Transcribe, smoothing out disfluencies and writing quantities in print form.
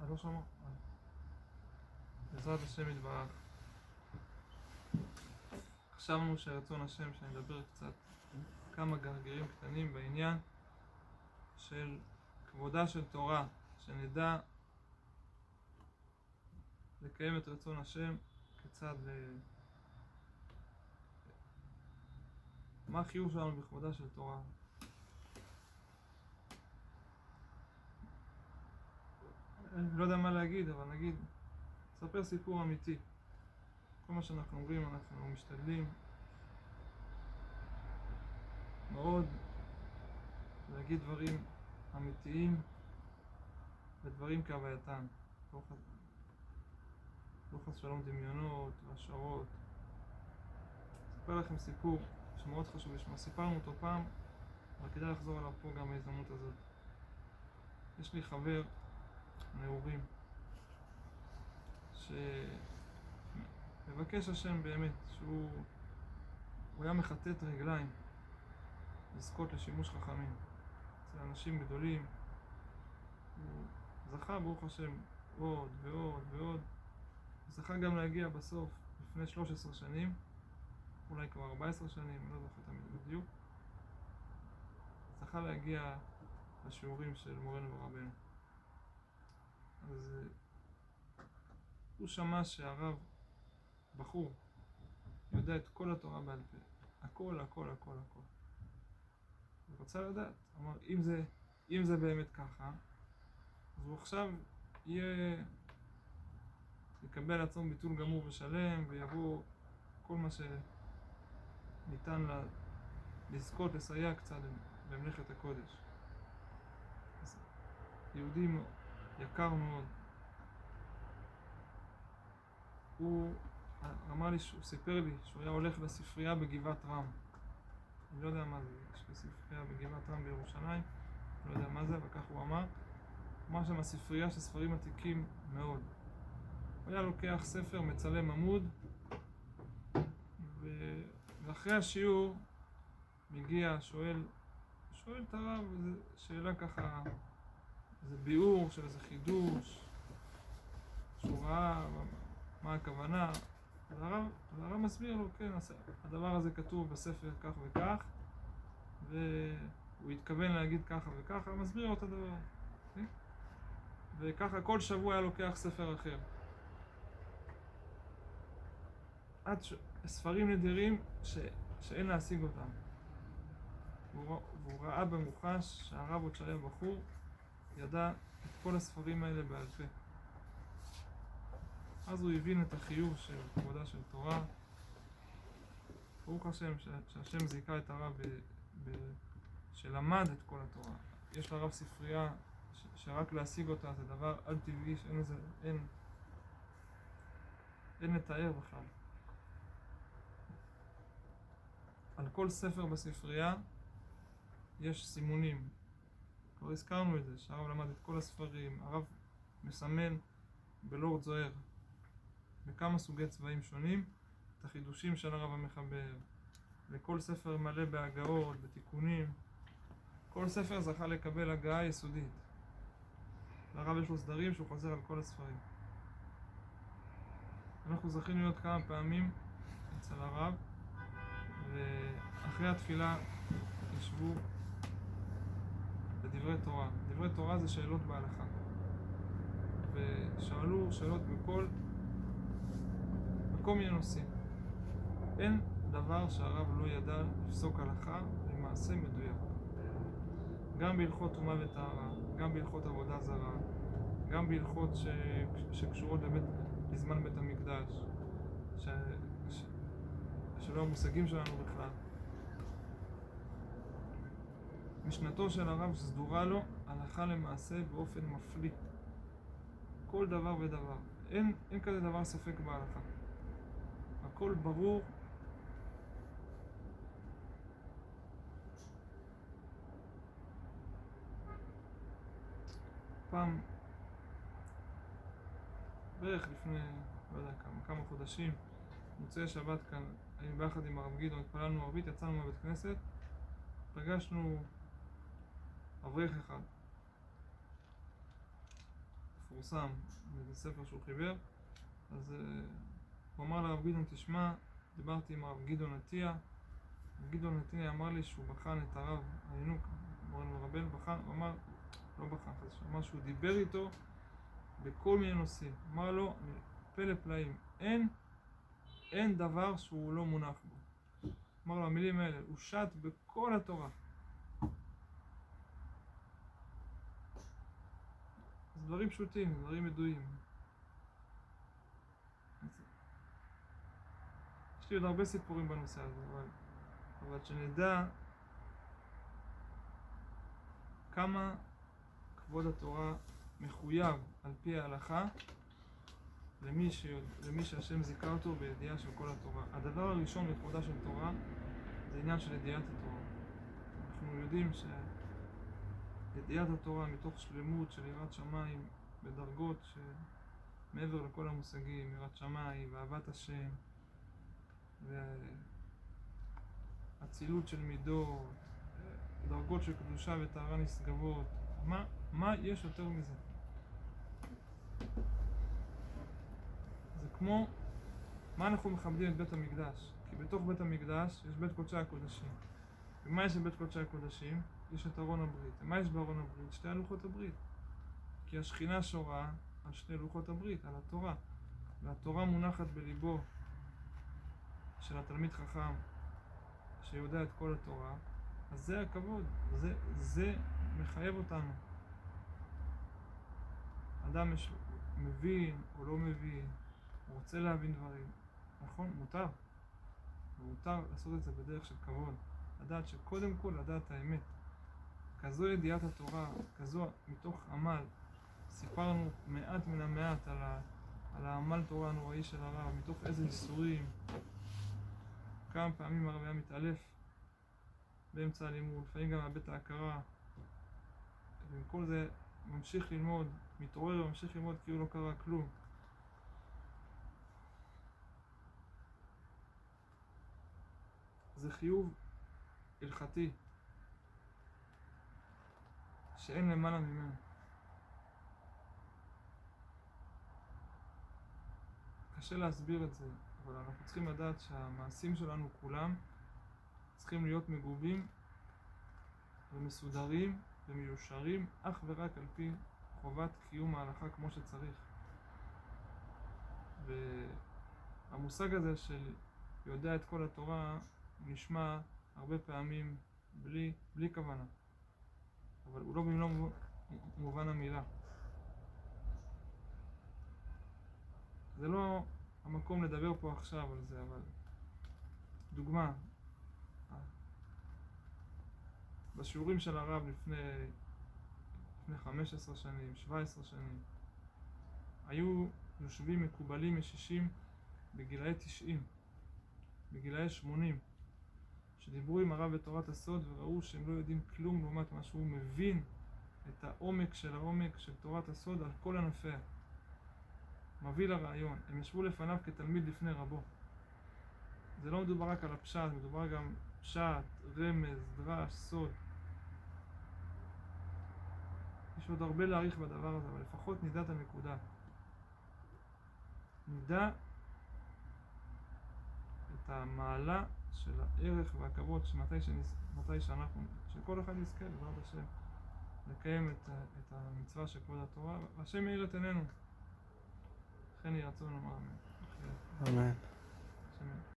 לא שמע. בעזרת השם יתברך. חשבנו שרצון השם שנדבר קצת כמה גרגירים קטנים בעניין של כבודה של תורה, שנדע לקיים את רצון השם כיצד מה החיוב שלנו בכבודה של תורה. אני לא יודע מה להגיד, אבל נגיד, ספר סיפור אמיתי. כל מה שאנחנו אומרים, אנחנו משתדלים מאוד להגיד דברים אמיתיים ודברים כהווייתם. לא חס שלום דמיונות והשערות. אספר לכם סיפור שמאוד חשוב לשמוע. סיפרנו אותו פעם, אבל כדאי לחזור עליו פה גם בהזדמנות הזאת. יש לי חבר נעורים שמבקש השם באמת שהוא היה מחטט רגליים לזכות לשימוש חכמים אצל אנשים גדולים. הוא זכה ברוך השם עוד ועוד ועוד, זכה גם להגיע בסוף לפני 13 שנים, אולי כבר 14 שנים, אני לא זוכר תמיד בדיוק, זכה להגיע לשיעורים של מורנו ורבנו. אז הוא שמע שהרב בחור יודע את כל התורה בעל פה, הכל הכל הכל הכל. הוא רצה לדעת, אמר אם זה באמת ככה, אז הוא עכשיו יקבל לעצמו ביטול גמור ושלם, ויבוא כל מה שניתן לזכות לסייע קצת במלאכת הקודש. אז יהודי יקר מאוד. הוא אמר לי, הוא סיפר לי שהוא היה הולך לספרייה בגבעת רם. אני לא יודע מה זה, יש ספרייה בגבעת רם בירושלים, לא יודע מה זה, אבל כך הוא אמר. אמר שם הספרייה של ספרים עתיקים מאוד. הוא היה לוקח ספר, מצלם עמוד, ואחרי השיעור מגיע, שואל את הרב, שאלה ככה, איזה ביאור של איזה חידוש, שהוא ראה מה הכוונה. והרב מסביר לו, כן, הדבר הזה כתוב בספר כך וכך, והוא התכוון להגיד ככה וככה, מסביר לו את הדבר. וככה כל שבוע היה לוקח ספר אחר. ספרים נדירים שאין להשיג אותם. והוא ראה במוחש שהרב עוד שהיה בחור, ידע את כל הספרים האלה בעל פה. אז הוא הבין את החיוב של כבודה של תורה. ברוך השם שהשם זיכה את הרב שלמד את כל התורה. יש לרב ספרייה שרק להשיג אותה זה דבר על טבעי, אין לתאר בכלל. על כל ספר בספרייה יש סימונים. כבר הזכרנו את זה, שהרב למד את כל הספרים. הרב מסמן בלורד זוהר בכמה סוגי צבעים שונים את החידושים של הרב המחבר. לכל ספר מלא בהגאות, בתיקונים. כל ספר זכה לקבל הגאה יסודית. לרב יש לו סדרים שהוא חוזר על כל הספרים. אנחנו זכינו להיות כמה פעמים אצל הרב, ואחרי התפילה ישבו בדברי תורה. דברי תורה זה שאלות בהלכה. ושאלו שאלות בכל מיני נושאים. אין דבר שהרב לא ידע לפסוק הלכה למעשה מדויק. גם בהלכות טומאה וטהרה, גם בהלכות עבודה זרה, גם בהלכות שקשורות לזמן בית המקדש, שלא המושגים שלנו בכלל. משנתו של הרב סדורה לו הלכה למעשה באופן מפליא. כל דבר ודבר. אין כזה דבר ספק בהלכה. הכל ברור. פעם, בערך לפני, לא יודע כמה חודשים, מוצאי שבת כאן, היינו ביחד עם הרב גדעון, התפללנו ערבית, יצאנו מהבית כנסת, פגשנו אברך אחד. מפורסם, זה ספר שהוא חיבר, אז הוא אמר לרב גדעון, תשמע, דיברתי עם הרב גדעון עטיה, גדעון עטיה אמר לי שהוא בחן את הרב הינוק, מורנו ורבל, בחן, הוא אמר, לא בחן, הוא אמר שהוא דיבר איתו בכל מיני נושאים, אמר לו, פלא פלאים, אין דבר שהוא לא מונח בו. אמר לו, המילים האלה, הוא שט בכל התורה. זה דברים פשוטים, דברים ידועים. יש לי עוד הרבה סיפורים בנושא הזה, אבל שנדע כמה כבוד התורה מחויב על פי ההלכה למי שהשם זיכה אותו בידיעה של כל התורה. הדבר הראשון לכבודה של תורה זה עניין של ידיעת התורה. אנחנו יודעים שידיעת התורה מתוך שלמות של יראת שמיים בדרגות שמעבר לכל המושגים, יראת שמיים ואהבת השם והצילות של מידות, דרגות של קדושה וטהרה נשגבות, מה יש יותר מזה? זה כמו מה אנחנו מכבדים את בית המקדש, כי בתוך בית המקדש יש בית קודשי הקודשים. ומה יש בבית קודשי הקודשים? יש את ארון הברית. ומה יש בארון הברית? שתי לוחות הברית. כי השכינה שורה על שתי לוחות הברית, על התורה, והתורה מונחת בליבו של התלמיד חכם שיודע את כל התורה. אז זה הכבוד, זה מחייב אותנו. אדם מבין או לא מבין, הוא רוצה להבין דברים, נכון? מותר. ומותר לעשות את זה בדרך של כבוד. לדעת שקודם כל לדעת את האמת. כזו ידיעת התורה, כזו מתוך עמל. סיפרנו מעט מן המעט על העמל תורה הנוראי של הרב, מתוך איזה איסורים. כמה פעמים הרב היה מתעלף באמצע הלימוד, לפעמים גם מאבד את ההכרה. ועם כל זה ממשיך ללמוד, מתעורר וממשיך ללמוד כאילו לא קרה כלום. זה חיוב הלכתי שאין למעלה ממנו. קשה להסביר את זה, אבל אנחנו צריכים לדעת שהמעשים שלנו כולם צריכים להיות מגובים ומסודרים ומיושרים אך ורק על פי חובת קיום ההלכה כמו שצריך. והמושג הזה של יודע את כל התורה נשמע הרבה פעמים בלי כוונה, אבל הוא לא במלוא מובן המילה. זה לא המקום לדבר פה עכשיו על זה, אבל דוגמה, בשיעורים של הרב לפני 15 שנים, 17 שנים, היו יושבים מקובלים משישים בגילאי 90, בגילאי 80, שדיברו עם הרב בתורת הסוד וראו שהם לא יודעים כלום לעומת מה שהוא מבין את העומק של תורת הסוד על כל ענפיה. מביא לרעיון, הם ישבו לפניו כתלמיד לפני רבו. זה לא מדובר רק על הפשט, מדובר גם פשט, רמז, דרש, סוד. יש עוד הרבה להעריך בדבר הזה, אבל לפחות נדע את הנקודה. נדע את המעלה של הערך והכבוד שכל אחד יזכה בעזרת השם לקיים את המצווה של כבוד התורה, והשם מאיר את עינינו. לכן יהי רצון לומר אמן. אמן.